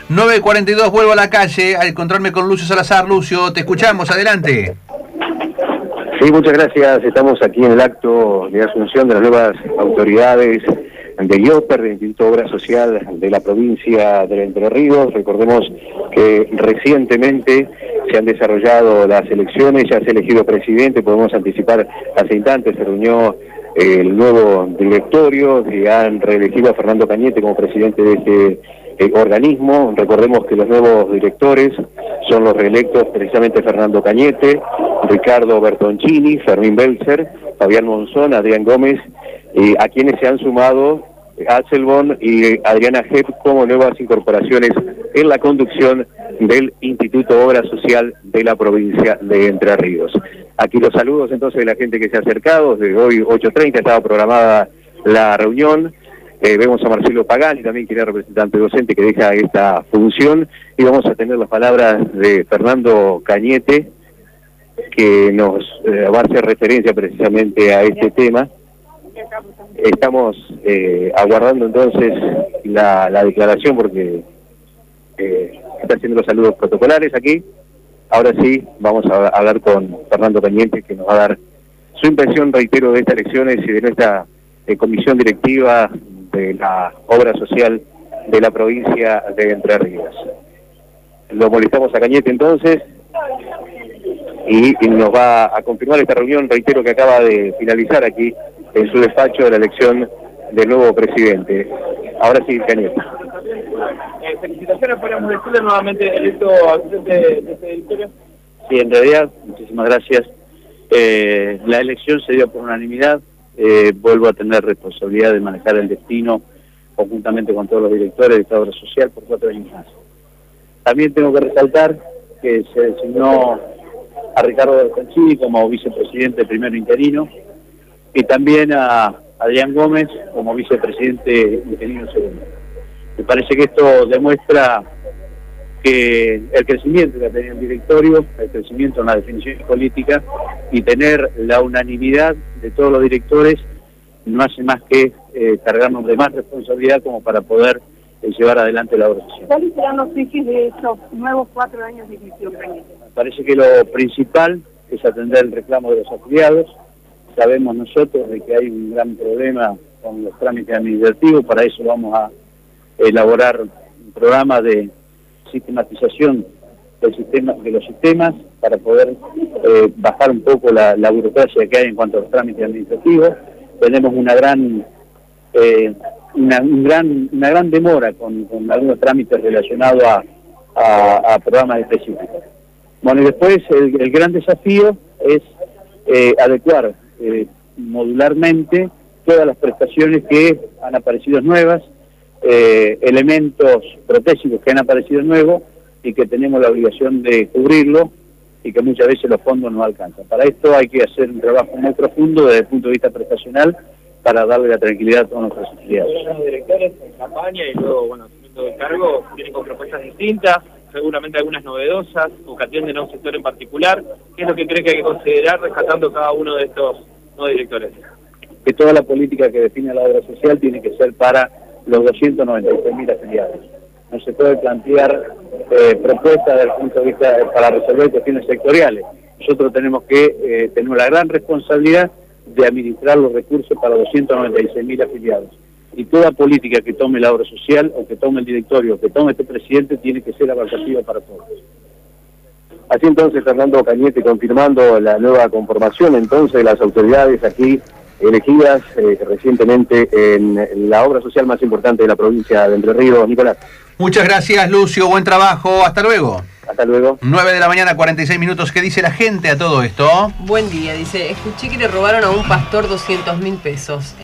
9:42, vuelvo a la calle a encontrarme con Lucio Salazar. Lucio, te escuchamos, adelante. Sí, muchas gracias. Estamos aquí en el acto de asunción de las nuevas autoridades de IOPER, del Instituto de Obra Social de la provincia de Entre Ríos. Recordemos que recientemente se han desarrollado las elecciones, ya se ha elegido presidente, podemos anticipar hace instantes, se reunió el nuevo directorio y han reelegido a Fernando Cañete como presidente de este organismo. Recordemos que los nuevos directores son los reelectos precisamente Fernando Cañete, Ricardo Bertoncini, Fermín Belzer, Fabián Monzón, Adrián Gómez, a quienes se han sumado Axelborn y Adriana Hepp como nuevas incorporaciones en la conducción del Instituto de Obra Social de la provincia de Entre Ríos. Aquí los saludos entonces de la gente que se ha acercado. Desde hoy 8:30 estaba programada la reunión. Vemos a Marcelo Pagani, también que era representante docente, que deja esta función, y vamos a tener las palabras de Fernando Cañete, que nos va a hacer referencia precisamente a este tema. Estamos aguardando entonces la declaración, porque está haciendo los saludos protocolares aquí. Ahora sí, vamos a hablar con Fernando Cañete, que nos va a dar su impresión, reitero, de estas elecciones y de nuestra comisión directiva de la obra social de la provincia de Entre Ríos. Lo molestamos a Cañete entonces y nos va a confirmar esta reunión, reitero, que acaba de finalizar aquí en su despacho de la elección del nuevo presidente. Ahora sí, Cañete. Felicitaciones, podríamos decirle nuevamente electo al frente de este directorio. Sí, en realidad, muchísimas gracias. La elección se dio por unanimidad. Vuelvo a tener responsabilidad de manejar el destino conjuntamente con todos los directores de esta obra social por 4 años más. También tengo que resaltar que se designó a Ricardo Bertoncini como vicepresidente primero interino y también a Adrián Gómez como vicepresidente interino segundo. Me parece que esto demuestra que el crecimiento que ha tenido el directorio, el crecimiento en la definición política y tener la unanimidad de todos los directores no hace más que cargarnos de más responsabilidad como para poder llevar adelante la obra social. ¿Cuáles serán los ejes de estos nuevos 4 años de gestión, Cañete? Me parece que lo principal es atender el reclamo de los afiliados. Sabemos nosotros de que hay un gran problema con los trámites administrativos, para eso vamos a elaborar un programa de sistematización de los sistemas para poder bajar un poco la burocracia que hay en cuanto a los trámites administrativos. Tenemos una gran demora con algunos trámites relacionados a programas específicos. Bueno, y después el gran desafío es adecuar modularmente todas las prestaciones que han aparecido nuevas, elementos protésicos que han aparecido nuevos y que tenemos la obligación de cubrirlo y que muchas veces los fondos no alcanzan. Para esto hay que hacer un trabajo muy profundo desde el punto de vista prestacional para darle la tranquilidad a todos nuestros afiliados. Los directores en campaña y luego, bueno, asumiendo el cargo, vienen con propuestas distintas, seguramente algunas novedosas o que atienden a un sector en particular. ¿Qué es lo que cree que hay que considerar rescatando cada uno de estos nuevos directores? Que toda la política que define la obra social tiene que ser para los 296.000 afiliados. No se puede plantear propuestas desde el punto de vista para resolver cuestiones sectoriales. Nosotros tenemos que tener la gran responsabilidad de administrar los recursos para 296.000 afiliados. Y toda política que tome la obra social, o que tome el directorio, o que tome este presidente, tiene que ser abarcativa para todos. Así entonces, Fernando Cañete, confirmando la nueva conformación entonces de las autoridades aquí elegidas recientemente en la obra social más importante de la provincia de Entre Ríos. Nicolás. Muchas gracias, Lucio, buen trabajo, hasta luego. Hasta luego. 9 de la mañana, 46 minutos. ¿Qué dice la gente a todo esto? Buen día, dice, escuché que le robaron a un pastor 200.000 pesos.